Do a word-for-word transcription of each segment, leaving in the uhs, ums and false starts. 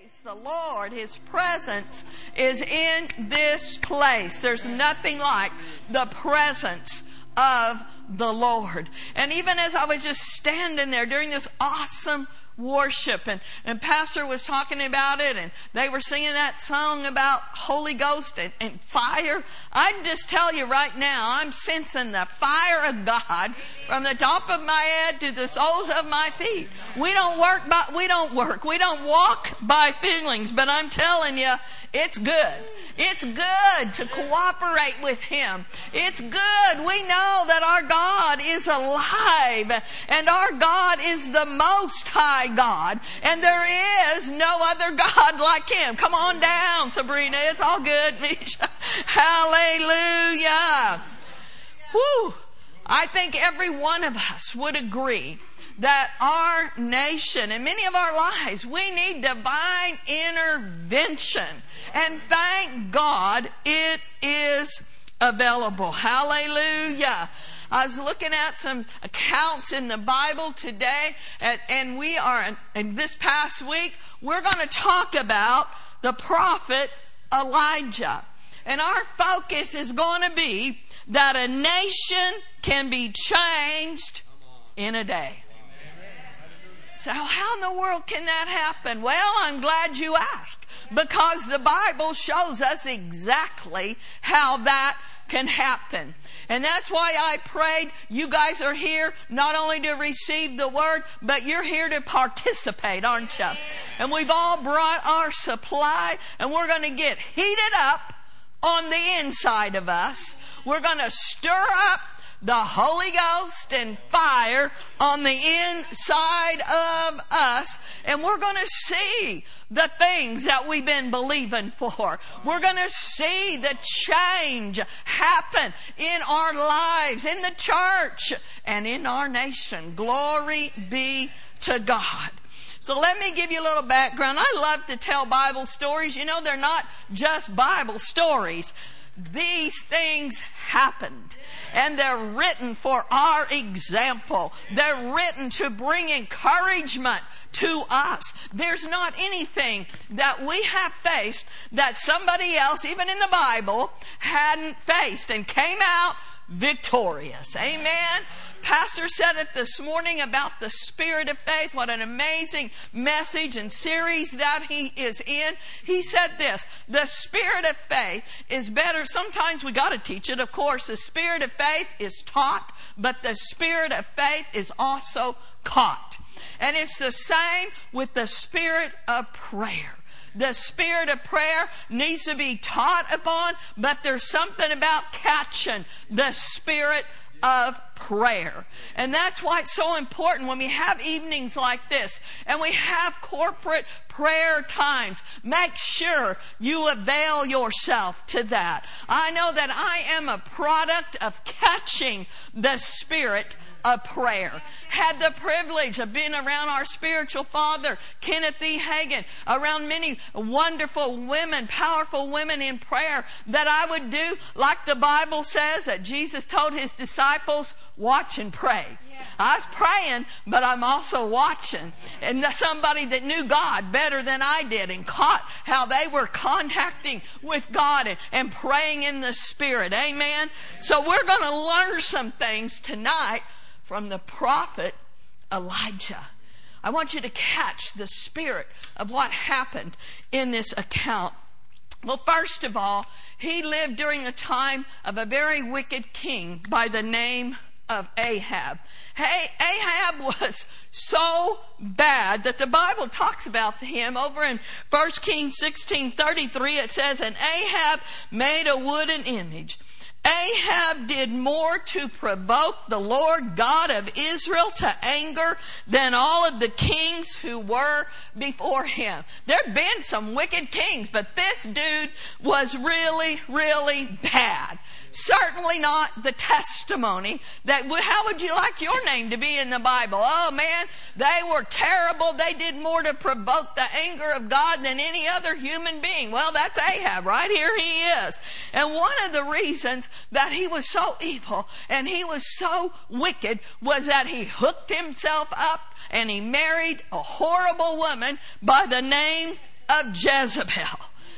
Praise the Lord. His presence is in this place. There's nothing like the presence of the Lord. And even as I was just standing there during this awesome worship, and, and Pastor was talking about it, and they were singing that song about Holy Ghost and, and fire. I can just tell you right now, I'm sensing the fire of God from the top of my head to the soles of my feet. We don't work by, we don't work, we don't walk by feelings, but I'm telling you, it's good. It's good to cooperate with Him. It's good. We know that our God is alive, and our God is the Most High God, and there is no other God like Him. Come on down, Sabrina. It's all good, Misha. Hallelujah. Whew. I think every one of us would agree that our nation and many of our lives, we need divine intervention. And thank God it is available. Hallelujah. I was looking at some accounts in the Bible today, and, and we are, in this past week, we're going to talk about the prophet Elijah. And our focus is going to be that a nation can be changed in a day. So how in the world can that happen? Well, I'm glad you asked, because the Bible shows us exactly how that can happen. And that's why I prayed you guys are here not only to receive the word, but you're here to participate, aren't you? And we've all brought our supply, and we're going to get heated up on the inside of us. We're going to stir up the Holy Ghost and fire on the inside of us, and we're going to see the things that we've been believing for. We're going to see the change happen in our lives, in the church, and in our nation. Glory be to God. So let me give you a little background. I love to tell Bible stories. You know, they're not just Bible stories. These things happened, and they're written for our example. They're written to bring encouragement to us. There's not anything that we have faced that somebody else, even in the Bible, hadn't faced and came out victorious. Amen. Pastor said it this morning about the spirit of faith. What an amazing message and series that he is in. He said this: the spirit of faith is better. Sometimes we got to teach it, of course. The spirit of faith is taught, but the spirit of faith is also caught. And it's the same with the spirit of prayer. The spirit of prayer needs to be taught upon, but there's something about catching the spirit of prayer. And that's why it's so important when we have evenings like this and we have corporate prayer times. Make sure you avail yourself to that. I know that I am a product of catching the spirit of prayer. Had the privilege of being around our spiritual father, Kenneth E. Hagin, around many wonderful women, powerful women in prayer, that I would do like the Bible says that Jesus told His disciples, watch and pray. Yeah. I was praying, but I'm also watching. And somebody that knew God better than I did and caught how they were contacting with God and, and praying in the Spirit. Amen. So we're going to learn some things tonight from the prophet Elijah. I want you to catch the spirit of what happened in this account. Well, first of all, he lived during the time of a very wicked king by the name of Ahab. Hey, Ahab was so bad that the Bible talks about him over in First Kings sixteen thirty-three. It says, and Ahab made a wooden image. Ahab did more to provoke the Lord God of Israel to anger than all of the kings who were before him. There'd been some wicked kings, but this dude was really, really bad. Certainly not the testimony that, how would you like your name to be in the Bible? Oh man, they were terrible. They did more to provoke the anger of God than any other human being. Well, that's Ahab. Right here he is. And one of the reasons that he was so evil and he was so wicked was that he hooked himself up and he married a horrible woman by the name of Jezebel.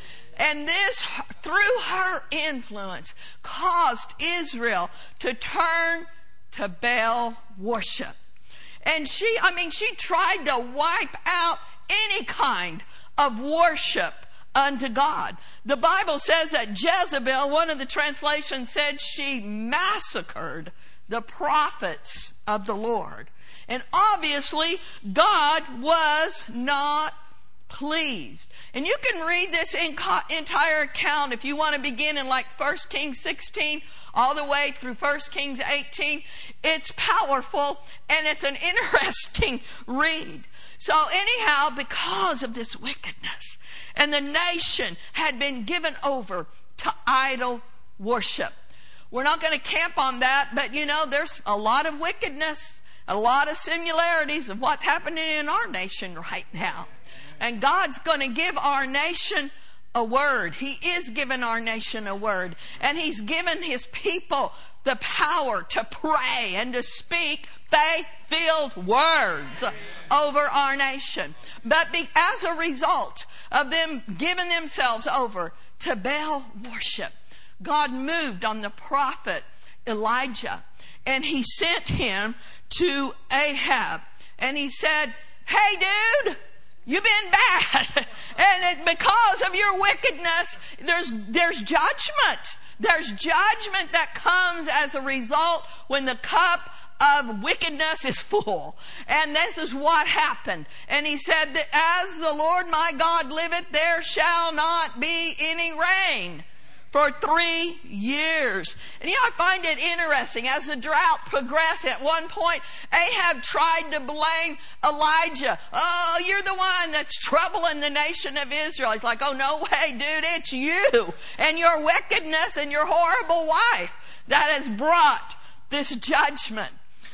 And this, through her influence, caused Israel to turn to Baal worship. And she, I mean, she tried to wipe out any kind of worship unto God. The Bible says that Jezebel, one of the translations said she massacred the prophets of the Lord. And obviously, God was not pleased. And you can read this entire account if you want to begin in like First Kings sixteen all the way through First Kings eighteen. It's powerful and it's an interesting read. So anyhow, because of this wickedness, and the nation had been given over to idol worship. We're not going to camp on that, but you know, there's a lot of wickedness, a lot of similarities of what's happening in our nation right now. And God's going to give our nation a word. He is giving our nation a word. And He's given His people the power to pray and to speak faith-filled words over our nation. But be, as a result of them giving themselves over to Baal worship, God moved on the prophet Elijah. And He sent him to Ahab. And He said, "Hey, dude, you've been bad. And it, because of your wickedness, there's, there's judgment. There's judgment that comes as a result when the cup of wickedness is full." And this is what happened. And he said that as the Lord my God liveth, there shall not be any rain for three years. And you know, I find it interesting. As the drought progressed, at one point, Ahab tried to blame Elijah. "Oh, you're the one that's troubling the nation of Israel." He's like, "Oh, no way, dude. It's you and your wickedness and your horrible wife that has brought this judgment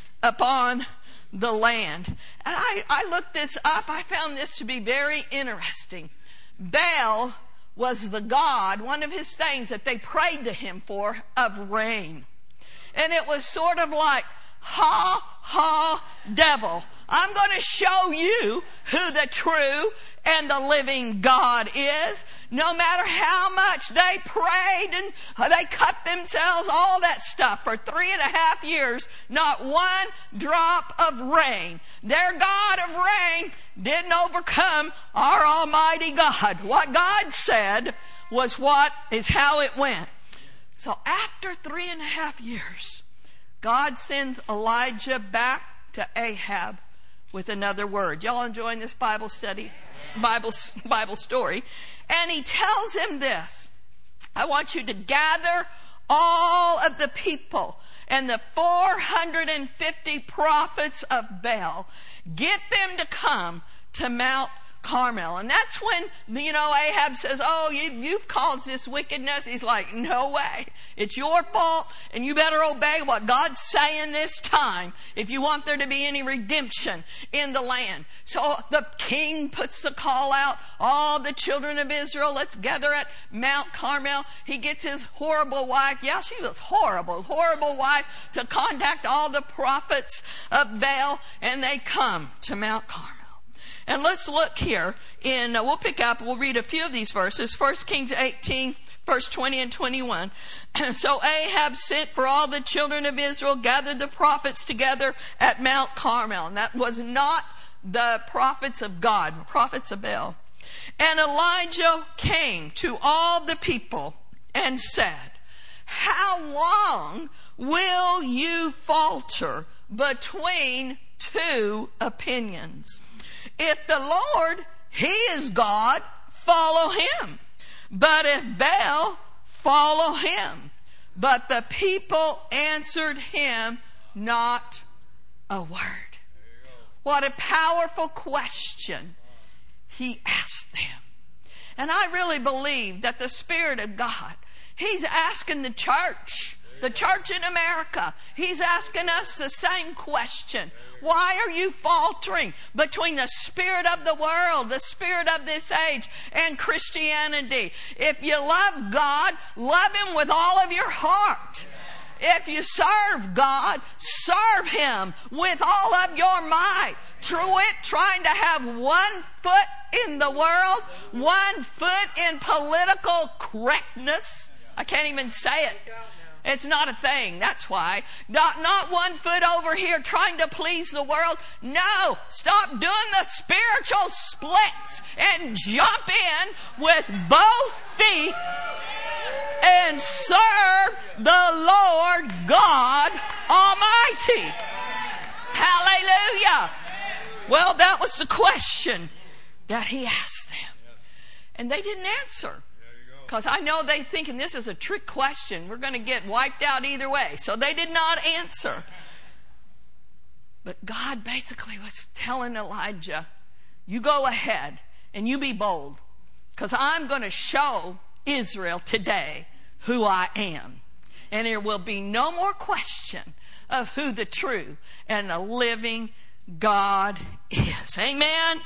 upon the land." And I, I looked this up. I found this to be very interesting. Baal was the god, one of his things that they prayed to him for, of rain. And it was sort of like, "Ha, ha, devil, I'm going to show you who the true and the living God is." No matter how much they prayed and they cut themselves, all that stuff, for three and a half years, not one drop of rain. Their God of rain didn't overcome our Almighty God. What God said was what is how it went. So after three and a half years, God sends Elijah back to Ahab with another word. Y'all enjoying this Bible study, Bible, Bible story? And he tells him this: "I want you to gather all of the people and the four hundred fifty prophets of Baal. Get them to come to Mount Carmel." And that's when, you know, Ahab says, "Oh, you, you've caused this wickedness." He's like, "No way. It's your fault, and you better obey what God's saying this time if you want there to be any redemption in the land." So the king puts the call out, "All the children of Israel, let's gather at Mount Carmel." He gets his horrible wife. Yeah, she was horrible, horrible wife to contact all the prophets of Baal, and they come to Mount Carmel. And let's look here in, uh, we'll pick up, we'll read a few of these verses. First Kings eighteen, verse twenty and twenty-one. "So Ahab sent for all the children of Israel, gathered the prophets together at Mount Carmel." And that was not the prophets of God, the prophets of Baal. "And Elijah came to all the people and said, How long will you falter between two opinions? If the Lord, He is God, follow Him. But if Baal, follow him." But the people answered him not a word. What a powerful question he asked them. And I really believe that the Spirit of God, He's asking the church, the church in America, He's asking us the same question. Why are you faltering between the spirit of the world, the spirit of this age, and Christianity? If you love God, love Him with all of your heart. If you serve God, serve Him with all of your might. True it, trying to have one foot in the world, one foot in political correctness. I can't even say it. It's not a thing. That's why. Not, not one foot over here trying to please the world. No. Stop doing the spiritual splits and jump in with both feet and serve the Lord God Almighty. Hallelujah. Well, that was the question that he asked them. And they didn't answer. Because I know they thinking this is a trick question. We're going to get wiped out either way. So they did not answer. But God basically was telling Elijah, you go ahead and you be bold. Because I'm going to show Israel today who I am. And there will be no more question of who the true and the living God is. Amen? Amen.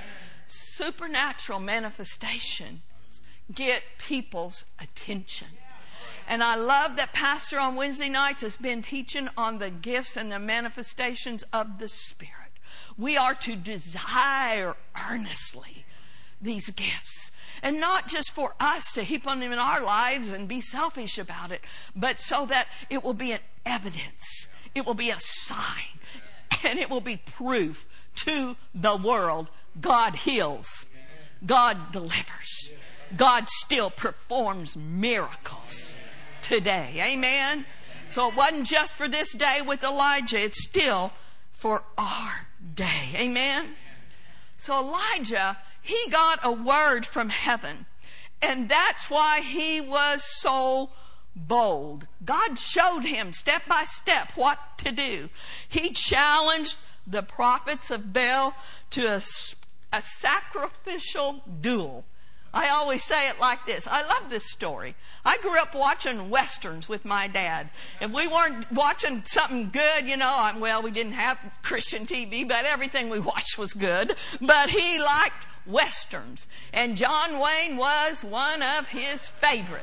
Supernatural manifestation get people's attention. And I love that Pastor on Wednesday nights has been teaching on the gifts and the manifestations of the Spirit. We are to desire earnestly these gifts. And not just for us to heap on them in our lives and be selfish about it, but so that it will be an evidence. It will be a sign. And it will be proof to the world. God heals. God delivers. God still performs miracles today. Amen? So it wasn't just for this day with Elijah. It's still for our day. Amen? So Elijah, he got a word from heaven. And that's why he was so bold. God showed him step by step what to do. He challenged the prophets of Baal to a, a sacrificial duel. I always say it like this. I love this story. I grew up watching Westerns with my dad. And we weren't watching something good, you know. Well, we didn't have Christian T V, but everything we watched was good. But he liked Westerns. And John Wayne was one of his favorite.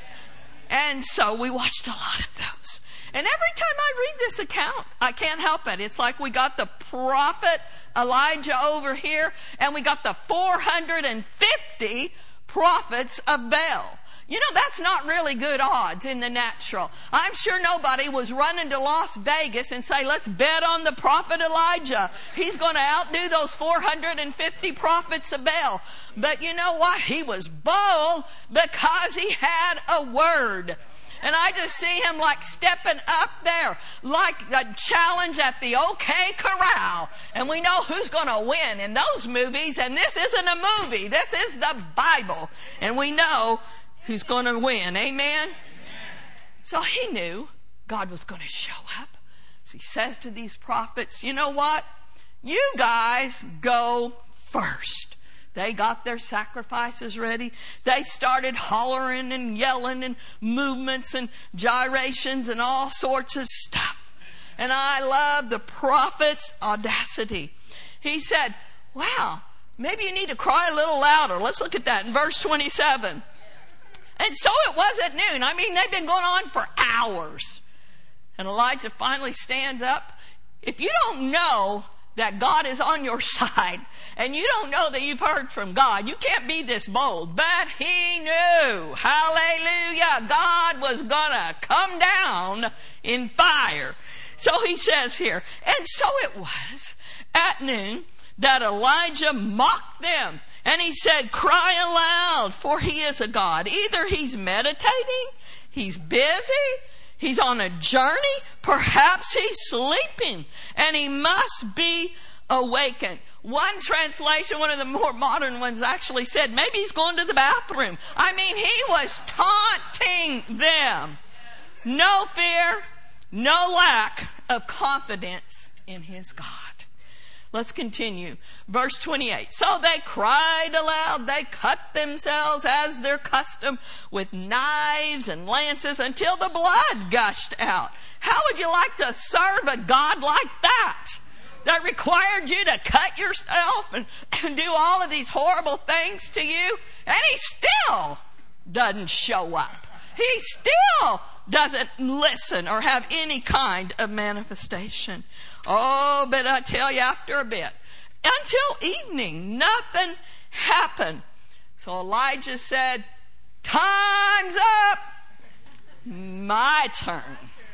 And so we watched a lot of those. And every time I read this account, I can't help it. It's like we got the prophet Elijah over here, and we got the four hundred fifty prophets of Baal. You know, that's not really good odds in the natural. I'm sure nobody was running to Las Vegas and say, let's bet on the prophet Elijah. He's going to outdo those four hundred fifty prophets of Baal. But you know what? He was bold because he had a word. And I just see him like stepping up there, like a challenge at the OK Corral. And we know who's going to win in those movies. And this isn't a movie. This is the Bible. And we know who's going to win. Amen? Amen? So he knew God was going to show up. So he says to these prophets, you know what? You guys go first. They got their sacrifices ready. They started hollering and yelling and movements and gyrations and all sorts of stuff. And I love the prophet's audacity. He said, wow, maybe you need to cry a little louder. Let's look at that in verse twenty-seven. And so it was at noon. I mean, they've been going on for hours. And Elijah finally stands up. If you don't know that God is on your side, and you don't know that you've heard from God, you can't be this bold. But he knew, hallelujah, God was gonna come down in fire. So he says here, and so it was at noon that Elijah mocked them, and he said, cry aloud, for he is a God. Either he's meditating, he's busy, he's on a journey, perhaps he's sleeping, and he must be awakened. One translation, one of the more modern ones, actually said, maybe he's going to the bathroom. I mean, he was taunting them. No fear, no lack of confidence in his God. Let's continue. Verse twenty-eight. So they cried aloud. They cut themselves as their custom with knives and lances until the blood gushed out. How would you like to serve a God like that? That required you to cut yourself and, and do all of these horrible things to you? And he still doesn't show up. he still doesn't listen or have any kind of manifestation. Oh, but I tell you, after a bit, until evening, nothing happened. So Elijah said, time's up. My turn.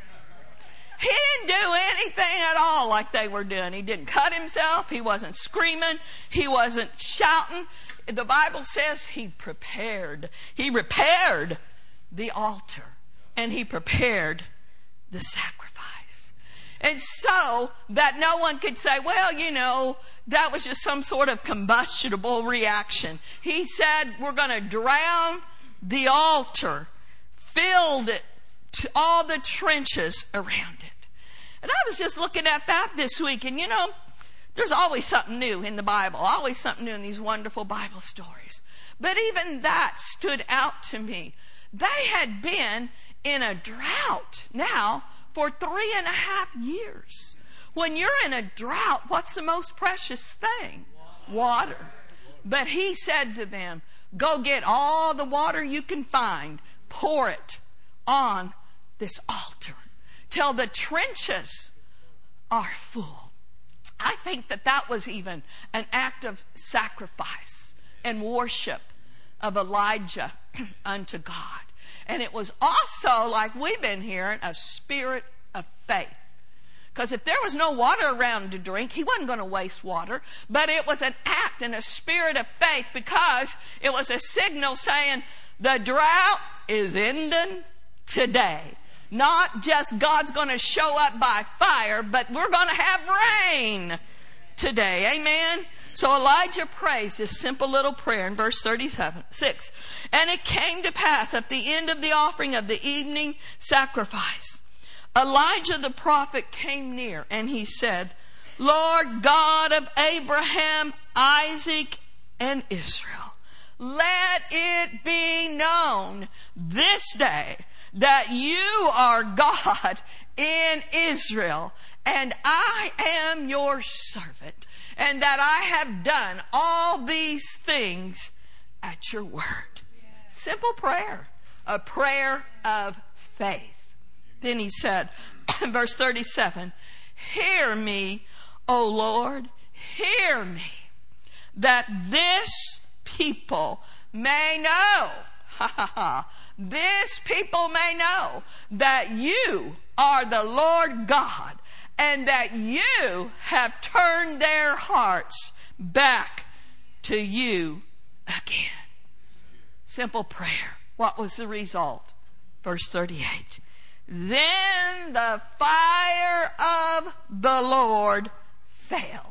He didn't do anything at all like they were doing. He didn't cut himself. He wasn't screaming. He wasn't shouting. The Bible says he prepared. He repaired the altar. And he prepared the sacrifice. And so that no one could say, well, you know, that was just some sort of combustible reaction. He said, we're going to drown the altar, filled it to all the trenches around it. And I was just looking at that this week, and you know, there's always something new in the Bible, always something new in these wonderful Bible stories. But even that stood out to me. They had been in a drought now for three and a half years. When you're in a drought, what's the most precious thing? Water. But he said to them, go get all the water you can find, pour it on this altar till the trenches are full. I think that that was even an act of sacrifice and worship of Elijah unto God. And it was also, like we've been hearing, a spirit of faith. Because if there was no water around to drink, he wasn't going to waste water. But it was an act and a spirit of faith, because it was a signal saying the drought is ending today. Not just God's going to show up by fire, but we're going to have rain today. Amen? So Elijah prays this simple little prayer in verse thirty-seven, six. And it came to pass at the end of the offering of the evening sacrifice, Elijah the prophet came near, and he said, Lord God of Abraham, Isaac, and Israel, let it be known this day that you are God in Israel, and I am your servant, and that I have done all these things at your word. Simple prayer, a prayer of faith. Then he said, verse thirty-seven, hear me, O Lord, hear me, that this people may know, ha ha ha, this people may know that you are the Lord God, and that you have turned their hearts back to you again. Simple prayer. What was the result? Verse thirty-eight. Then the fire of the Lord fell.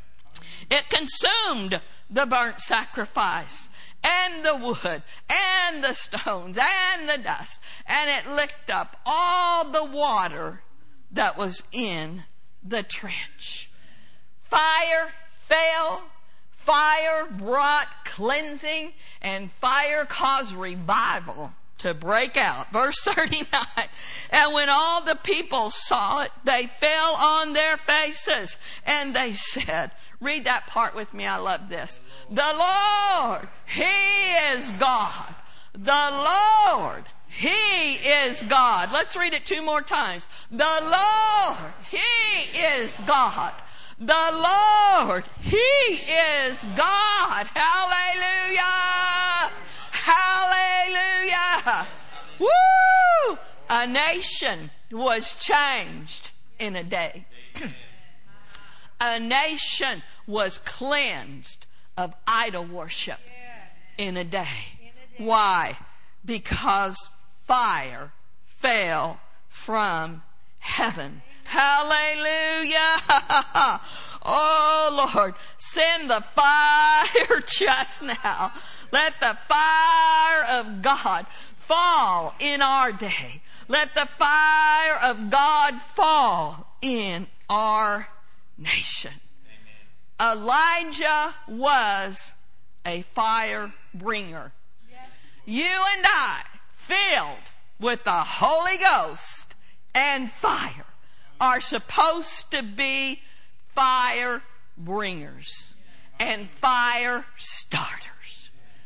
It consumed the burnt sacrifice, and the wood, and the stones, and the dust, and it licked up all the water that was in the trench. Fire fell, fire brought cleansing, and fire caused revival to break out. Verse thirty-nine, and when all the people saw it, they fell on their faces, and they said, read that part with me, I love this. The Lord, He is God. The Lord, He is God. Let's read it two more times. The Lord, He is God. The Lord, He is God. Hallelujah! Hallelujah! Woo! A nation was changed in a day. A nation was cleansed of idol worship in a day. Why? Because fire fell from heaven. Hallelujah! Oh Lord, send the fire just now. Let the fire of God fall in our day. Let the fire of God fall in our nation. Amen. Elijah was a fire bringer. Yes. You and I, filled with the Holy Ghost and fire, are supposed to be fire bringers and fire starters.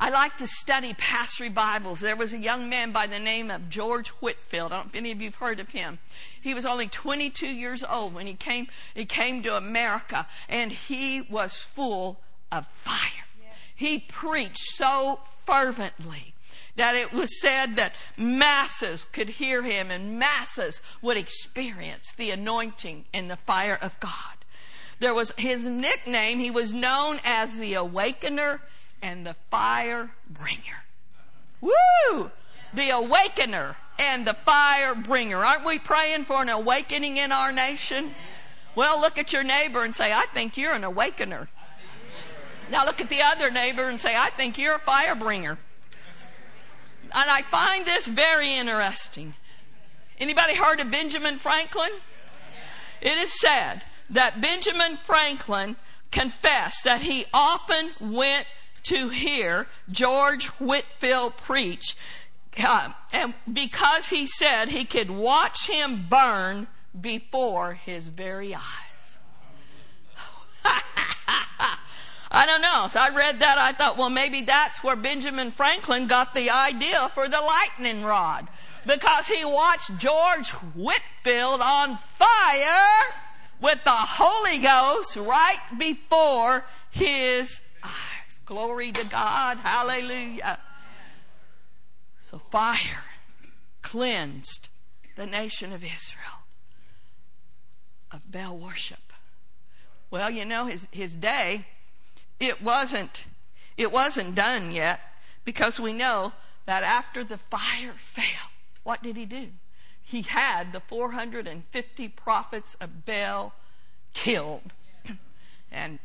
I like to study past revivals. There was a young man by the name of George Whitefield. I don't know if any of you have heard of him. He was only twenty-two years old when he came, he came to America, and he was full of fire. Yes. He preached so fervently that it was said that masses could hear him and masses would experience the anointing and the fire of God. There was his nickname. He was known as the Awakener and the Fire Bringer. Woo! The Awakener and the Fire Bringer. Aren't we praying for an awakening in our nation? Well, look at your neighbor and say, I think you're an awakener. Now look at the other neighbor and say, I think you're a fire bringer. And I find this very interesting. Anybody heard of Benjamin Franklin? It is said that Benjamin Franklin confessed that he often went to hear George Whitefield preach, uh, and because he said he could watch him burn before his very eyes. I don't know. So I read that. I thought, well, maybe that's where Benjamin Franklin got the idea for the lightning rod, because he watched George Whitefield on fire with the Holy Ghost right before his eyes. Glory to God. Hallelujah. So fire cleansed the nation of Israel of Baal worship. Well, you know, his, his day, it wasn't, it wasn't done yet, because we know that after the fire fell, what did he do? He had the four hundred fifty prophets of Baal killed. And,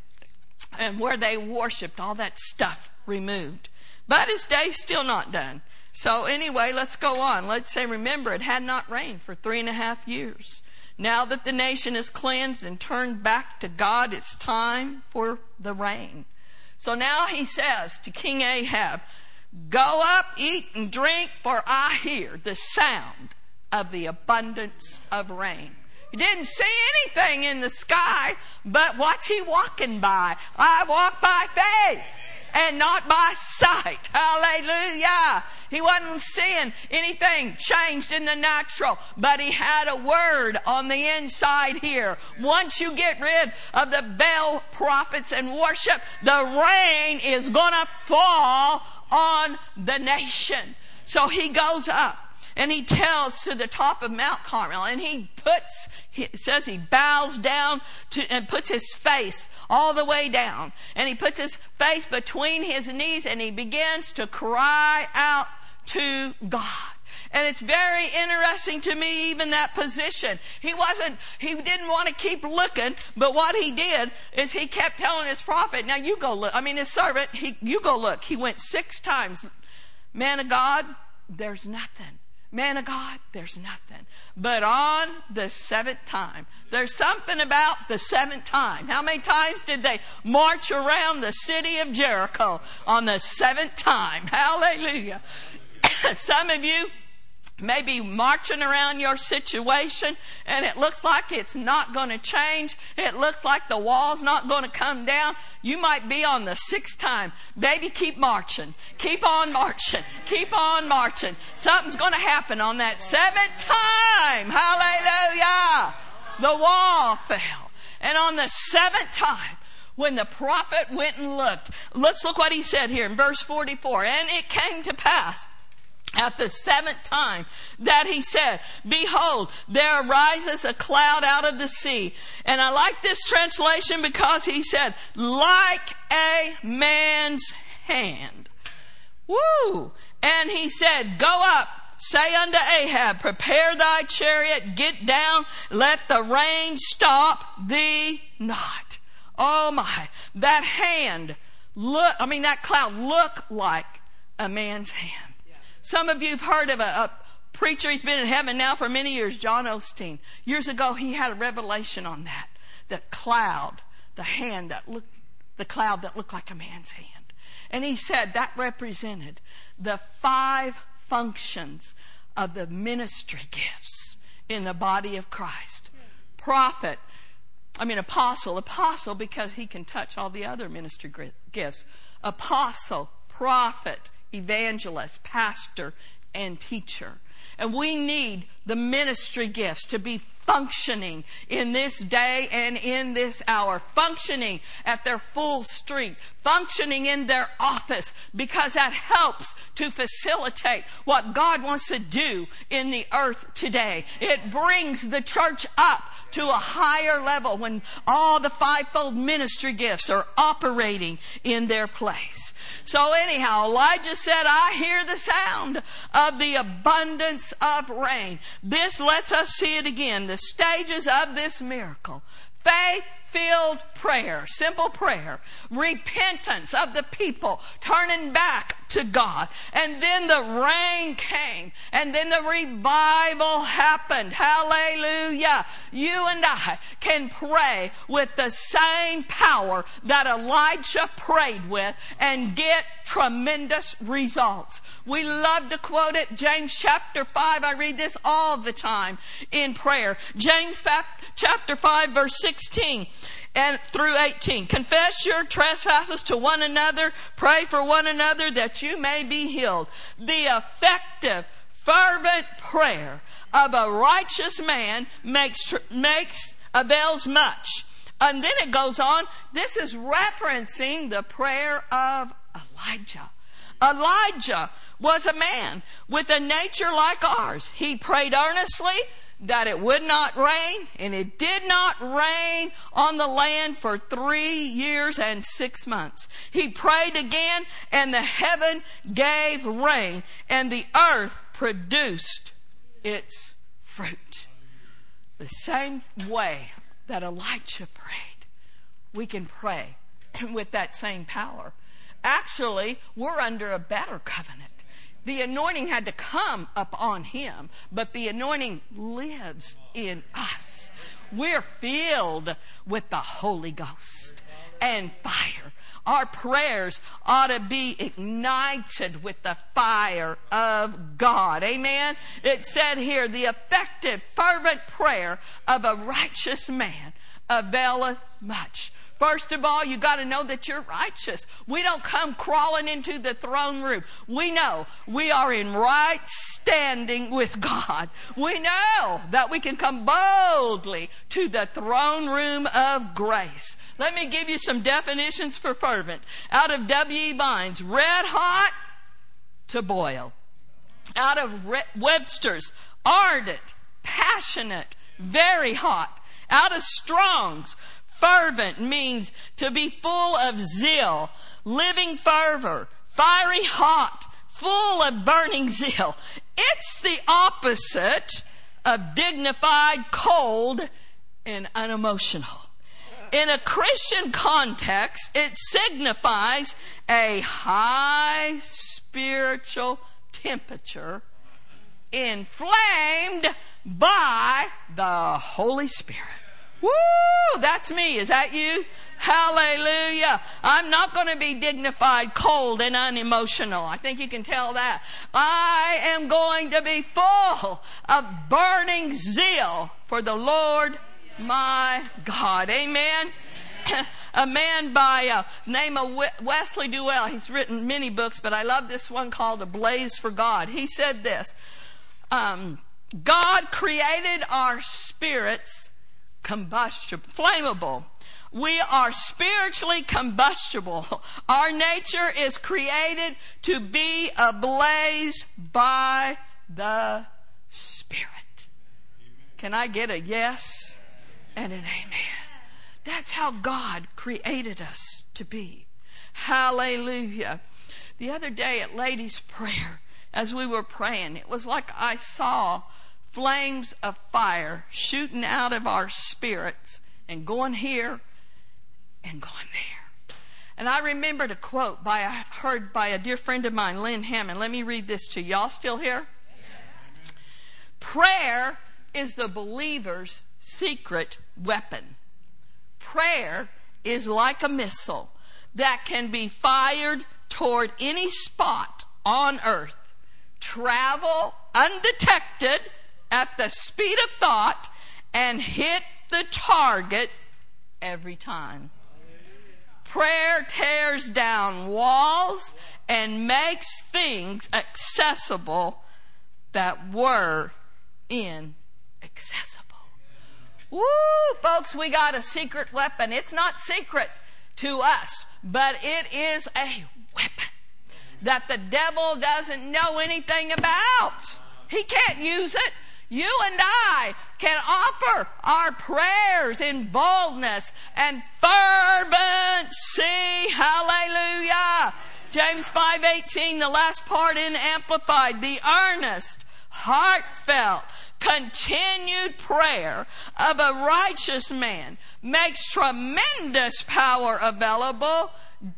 and where they worshiped, all that stuff removed. But his day's still not done. So anyway, let's go on. Let's say, remember, it had not rained for three and a half years. Now that the nation is cleansed and turned back to God, it's time for the rain. So now he says to King Ahab, go up, eat and drink, for I hear the sound of the abundance of rain. He didn't see anything in the sky, but what's he walking by? I walk by faith and not by sight. Hallelujah. He wasn't seeing anything changed in the natural, but he had a word on the inside here. Once you get rid of the Baal prophets and worship, the rain is going to fall on the nation. So he goes up and he tells to the top of Mount Carmel, and he puts, he says he bows down to, and puts his face all the way down. And he puts his face between his knees and he begins to cry out to God. And it's very interesting to me, even that position. He wasn't, he didn't want to keep looking, but what he did is he kept telling his prophet, now you go look. I mean, his servant, he, you go look. He went six times. Man of God, there's nothing. Man of God, there's nothing. But on the seventh time, there's something about the seventh time. How many times did they march around the city of Jericho? On the seventh time. Hallelujah. Some of you may be marching around your situation and it looks like it's not going to change. It looks like the wall's not going to come down. You might be on the sixth time. Baby, keep marching. Keep on marching. Keep on marching. Something's going to happen on that seventh time. Hallelujah. The wall fell. And on the seventh time, when the prophet went and looked, let's look what he said here in verse forty-four. And it came to pass at the seventh time that he said, behold, there arises a cloud out of the sea. And I like this translation because he said, like a man's hand. Woo! And he said, go up, say unto Ahab, prepare thy chariot, get down, let the rain stop thee not. Oh my, that hand, look, I mean that cloud looked like a man's hand. Some of you have heard of a, a preacher, he's been in heaven now for many years, John Osteen. Years ago, he had a revelation on that. That cloud, the hand that looked, the cloud that looked like a man's hand. And he said that represented the five functions of the ministry gifts in the body of Christ. Prophet, I mean apostle, apostle because he can touch all the other ministry gifts. Apostle, prophet, evangelist, pastor, and teacher. And we need the ministry gifts to be functioning in this day and in this hour, functioning at their full strength, functioning in their office, because that helps to facilitate what God wants to do in the earth today. It brings the church up to a higher level when all the fivefold ministry gifts are operating in their place. So anyhow, Elijah said, I hear the sound of the abundance of rain. This lets us see it again, the stages of this miracle. Faith-filled prayer, simple prayer, repentance of the people, turning back to God. And then the rain came, and then the revival happened. Hallelujah. You and I can pray with the same power that Elijah prayed with and get tremendous results. We love to quote it, James chapter five. I read this all the time in prayer. James chapter five, verse sixteen and through eighteen. Confess your trespasses to one another. Pray for one another that you may be healed. The effective, fervent prayer of a righteous man makes, makes, avails much. And then it goes on. This is referencing the prayer of Elijah. Elijah was a man with a nature like ours. He prayed earnestly that it would not rain, and it did not rain on the land for three years and six months. He prayed again, and the heaven gave rain, and the earth produced its fruit. The same way that Elijah prayed, we can pray with that same power. Actually, we're under a better covenant. The anointing had to come upon him, but the anointing lives in us. We're filled with the Holy Ghost and fire. Our prayers ought to be ignited with the fire of God. Amen? It said here, the effective, fervent prayer of a righteous man availeth much. First of all, you got to know that you're righteous. We don't come crawling into the throne room. We know we are in right standing with God. We know that we can come boldly to the throne room of grace. Let me give you some definitions for fervent. Out of W E Vines, red hot to boil. Out of Re- Webster's, ardent, passionate, very hot. Out of Strong's, fervent means to be full of zeal, living fervor, fiery hot, full of burning zeal. It's the opposite of dignified, cold, and unemotional. In a Christian context, it signifies a high spiritual temperature inflamed by the Holy Spirit. Woo! That's me. Is that you? Hallelujah. I'm not going to be dignified, cold, and unemotional. I think you can tell that. I am going to be full of burning zeal for the Lord my God. Amen. A man by uh, name of Wesley Duell. He's written many books, but I love this one called A Blaze for God. He said this, um, God created our spirits combustible, flammable. We are spiritually combustible. Our nature is created to be ablaze by the Spirit. Can I get a yes and an amen? That's how God created us to be. Hallelujah. The other day at Ladies' Prayer, as we were praying, it was like I saw flames of fire shooting out of our spirits and going here and going there. And I remembered a quote by I heard by a dear friend of mine, Lynn Hammond. Let me read this to you. Y'all still here? Yes. Prayer is the believer's secret weapon. Prayer is like a missile that can be fired toward any spot on earth, travel undetected at the speed of thought, and hit the target every time. Prayer tears down walls and makes things accessible that were inaccessible. Woo, folks, we got a secret weapon. It's not secret to us, but it is a weapon that the devil doesn't know anything about. He can't use it. You and I can offer our prayers in boldness and fervency. Hallelujah. James five eighteen, the last part in Amplified. The earnest, heartfelt, continued prayer of a righteous man makes tremendous power available,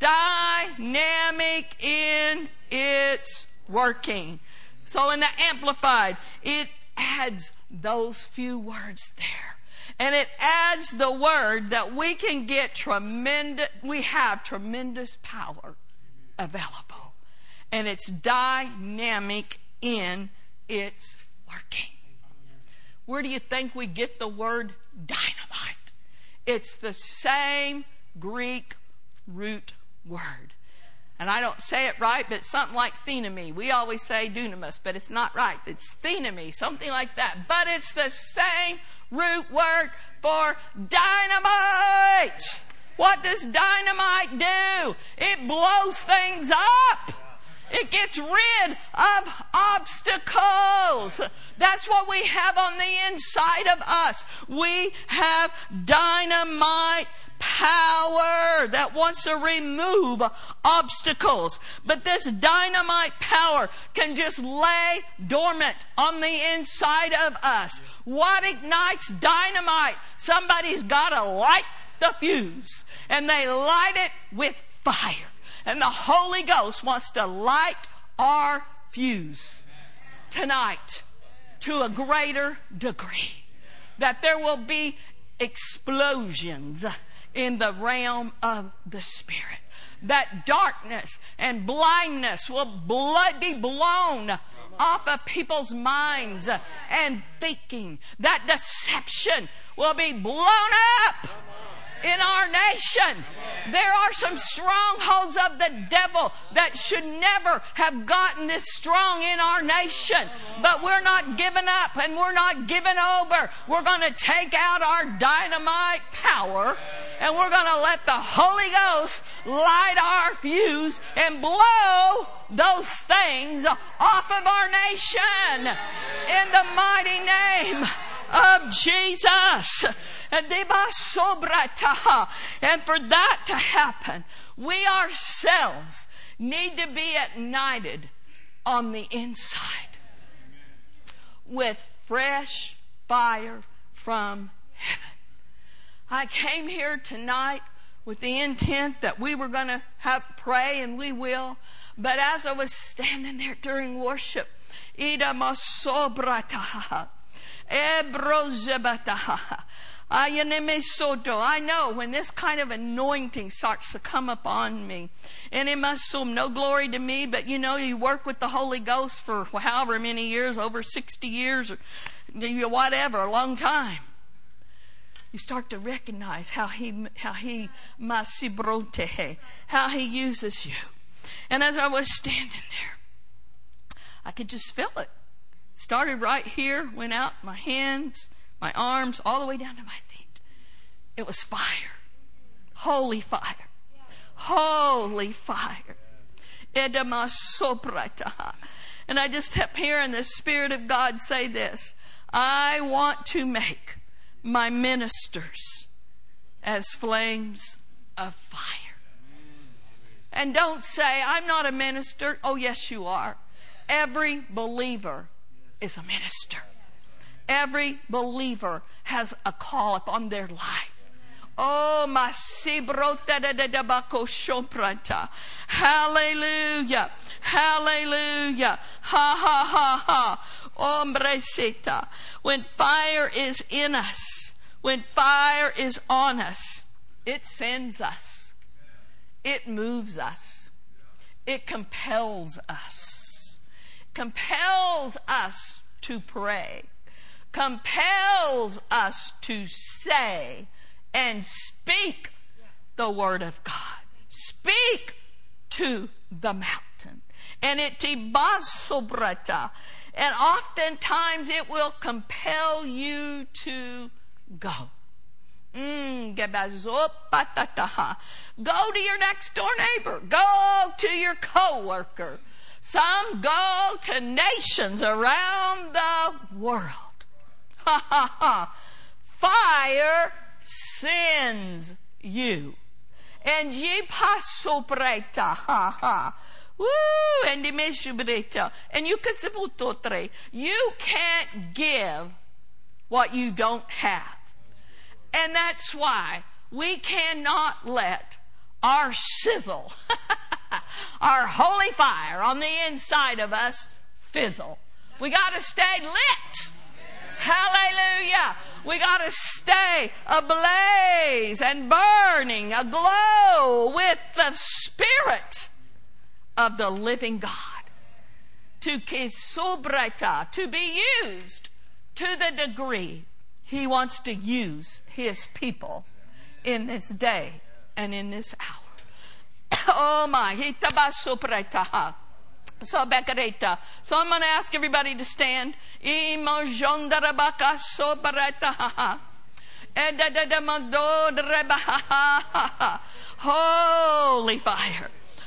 dynamic in its working. So in the Amplified, it adds those few words there. And it adds the word that we can get tremendous, we have tremendous power available. And it's dynamic in its working. Where do you think we get the word dynamite? It's the same Greek root word. And I don't say it right, but it's something like thenemy. We always say dunamis, but it's not right. It's thenemy, something like that. But it's the same root word for dynamite. What does dynamite do? It blows things up. It gets rid of obstacles. That's what we have on the inside of us. We have dynamite power that wants to remove obstacles. But this dynamite power can just lay dormant on the inside of us. What ignites dynamite? Somebody's got to light the fuse. And they light it with fire. And the Holy Ghost wants to light our fuse tonight to a greater degree. That there will be explosions in the realm of the Spirit. That darkness and blindness will be blown off of people's minds and thinking. That deception will be blown up in our nation. There are some strongholds of the devil that should never have gotten this strong in our nation. But we're not giving up and we're not giving over. We're going to take out our dynamite power and we're going to let the Holy Ghost light our fuse and blow those things off of our nation in the mighty name of Jesus. And for that to happen, we ourselves need to be ignited on the inside with fresh fire from heaven. I came here tonight with the intent that we were going to have pray, and we will. But as I was standing there during worship, Ida Masobrata, I know when this kind of anointing starts to come upon me, and it must assume no glory to me, but you know, you work with the Holy Ghost for however many years, over sixty years, or whatever, a long time. You start to recognize how he, how he, masibrote, how he uses you. And as I was standing there, I could just feel it. Started right here, went out my hands, my arms, all the way down to my feet. It was fire. Holy fire. Holy fire. And I just kept hearing the Spirit of God say this: I want to make my ministers as flames of fire. And don't say, I'm not a minister. Oh, yes, you are. Every believer is a minister. Every believer has a call upon their life. Oh, masibrota de de debako shopranta. Hallelujah. Hallelujah. Ha ha ha ha. Hombrecita. When fire is in us, when fire is on us, it sends us. It moves us. It compels us. Compels us to pray. Compels us to say and speak the word of God. Speak to the mountain. And it tibasobrata. And oftentimes it will compel you to go. Mm, go to your next door neighbor. Go to your coworker. Some go to nations around the world. Ha ha ha. Fire sends you. And ye pasobreta. Ha ha. Woo! And and you can you can't give what you don't have. And that's why we cannot let our sizzle, our holy fire on the inside of us fizzle. We got to stay lit. Hallelujah. We got to stay ablaze and burning, aglow with the Spirit of the living God. To kisobrata, to be used to the degree He wants to use His people in this day and in this hour. Oh my. So bekareta. So I'm going to ask everybody to stand. Holy fire.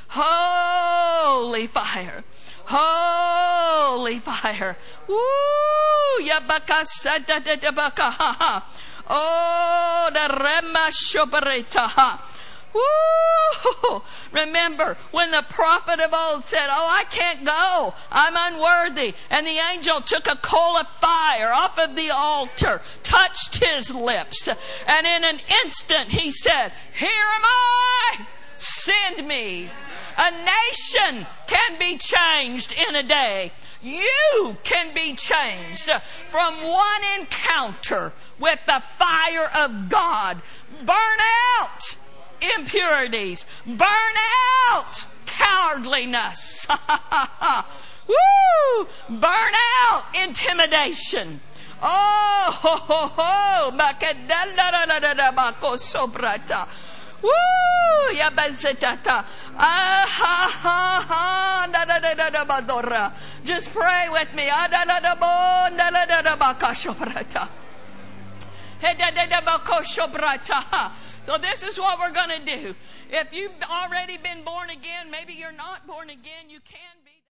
Holy fire. Holy fire. Woo! Yabakasada de debaka. Oh, the rema shobareta. Woo! Remember when the prophet of old said, "Oh, I can't go. I'm unworthy." And the angel took a coal of fire off of the altar, touched his lips, and in an instant he said, "Here am I. Send me." A nation can be changed in a day. You can be changed from one encounter with the fire of God. Burn out impurities. Burn out cowardliness. Woo! Burn out intimidation. Oh, ho, ho, ho. Woo! Yabazatata. Ah, ha, ha, ha. Da, da, da, da, da, badora. Just pray with me. Ah, da, da, da, bo, da, da, da, da, bakashobrata. He, da, da, da, bakashobrata. So this is what we're going to do. If you've already been born again, maybe you're not born again, you can be.